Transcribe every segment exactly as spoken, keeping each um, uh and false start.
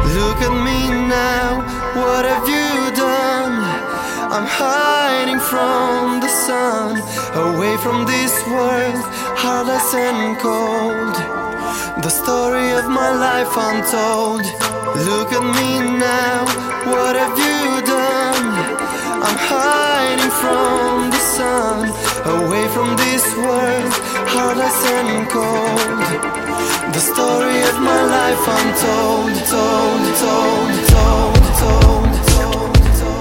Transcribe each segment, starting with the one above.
Look at me now, what have you done? I'm hiding from the sun, away from this world, heartless and cold. The story of my life untold. Look at me now, what have you done? I'm hiding from the sun, away from this world, heartless and cold. The story of my life untold, told, told, told, told, told,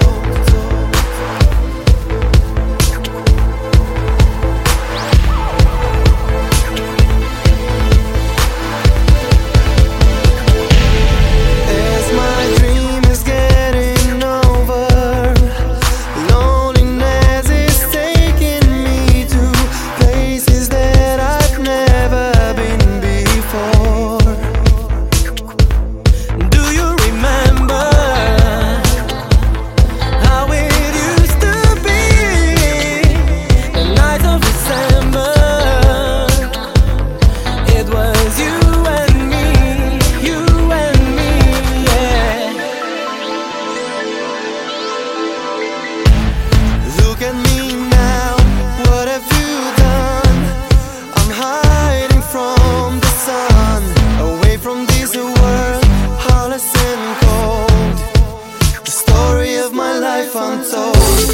as my dream is getting over, loneliness is taking me to places that I've never been before. Do you remember how it used to be? The night of December, it was you and me, you and me, yeah. Look at me now, what have you done? I'm hiding from the sun, away from this world, heartless and cold. The story of my life untold.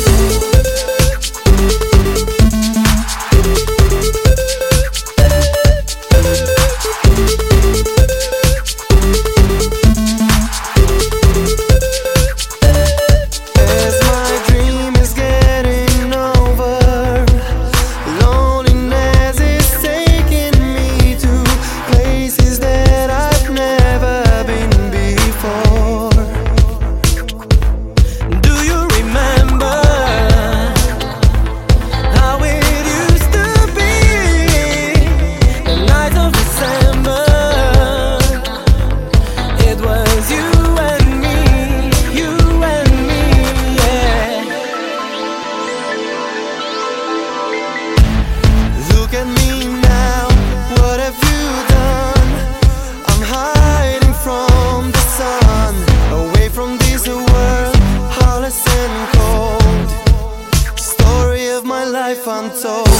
As my dream is getting over, loneliness is taking me to places that I've never been before. Do you remember how it used to be? The night of December, it was you and me, you and me, yeah. Look at me now, what have you done? I'm hiding from the sun, away from this world, heartless and cold. Story of my life untold.